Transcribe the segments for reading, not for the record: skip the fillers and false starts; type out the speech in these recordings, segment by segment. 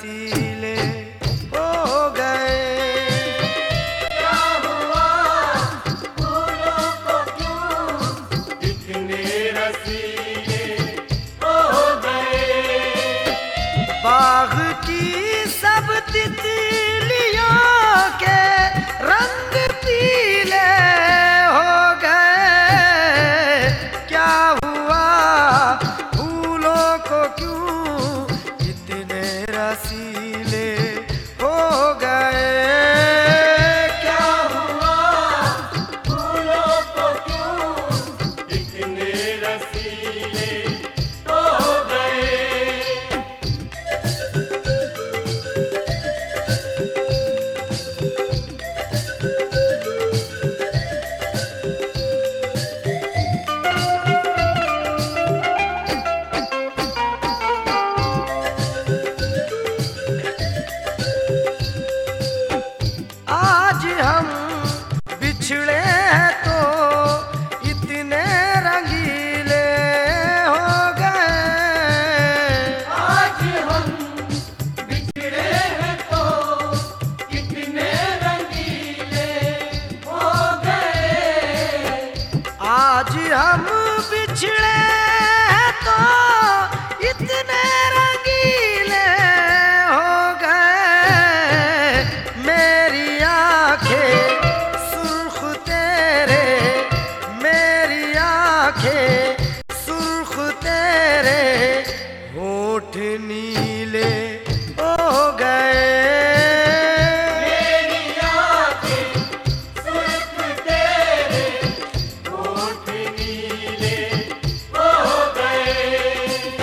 रसीले हो गए। क्या हुआ फूलों को क्यों इतने रसीले हो गए। बाग की सब तितलियों के रंग पीले हो गए। क्या हुआ फूलों को क्यों इतने रसीले हो गए। क्या हुआ फूलों को क्यों इतने रसीले हो गए। आज हम बिछड़े हैं तो इतने रंगीले हो गए। आज हम बिछड़े हैं तो कितने रंगीले हो गए। आज हम बिछड़े हैं तो इतने रंगीले हो गए। मेरी आंखें सुर्ख तेरे, मेरी आंखें सुर्ख तेरे, होठ नीले हो गए। मेरी आंखें सुर्ख तेरे, होठ नीले हो गए।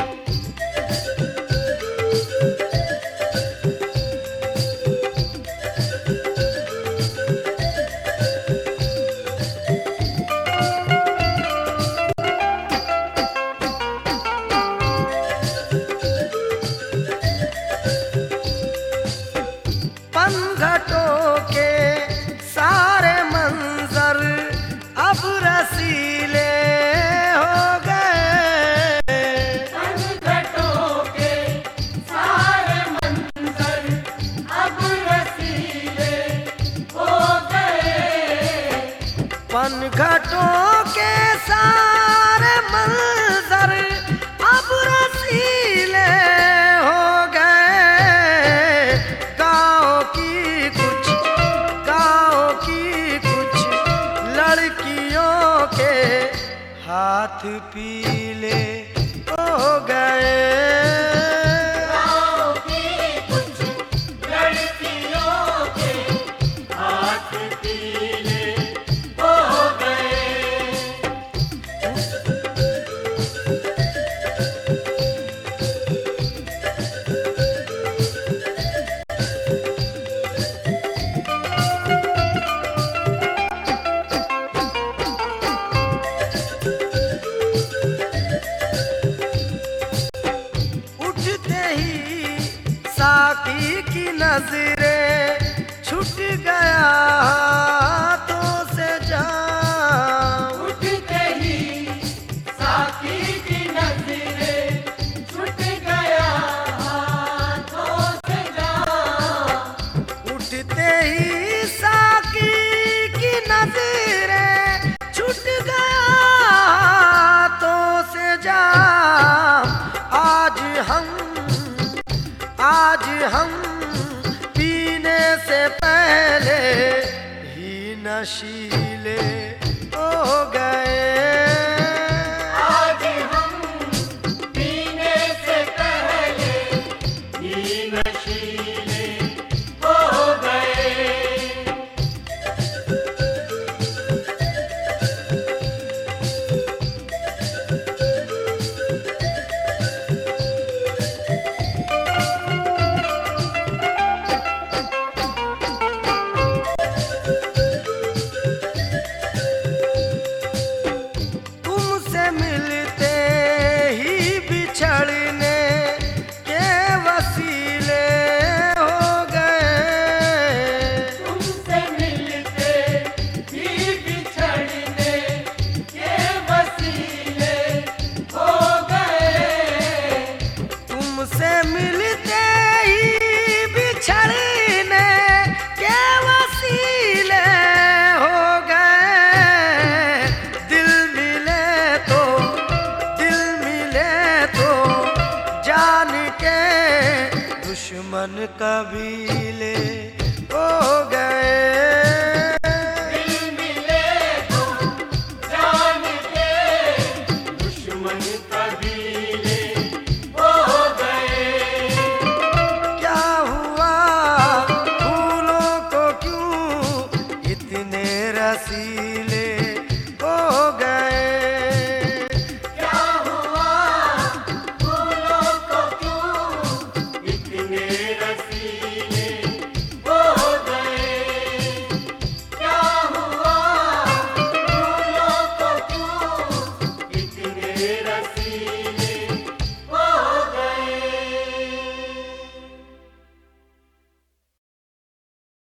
पनघटों के सारे मंजर अब रसीले हो गए। पनघटों के सारे मंजर अब रसीले हो गए। पनघटों के सारे मंजर अब रसीले हो गए। गाँव की कुछ लड़कियों के हाथ पीले हो गए। गाँव की कुछ लड़कियों के हाथ पीले हो गए। उठते ही साकी की नजरें छूट गया हाथों से जाम। उठते ही साकी की नजरें छूट गया हाथों से जाम। उठते ही साकी की नजरें छूट गया हाथों से जाम। आज हम पीने से पहले ही नशीले हो गए। आज हम पीने से पहले ही नशीले हो गए। बिछड़ने के वसीले हो मन कबीले हो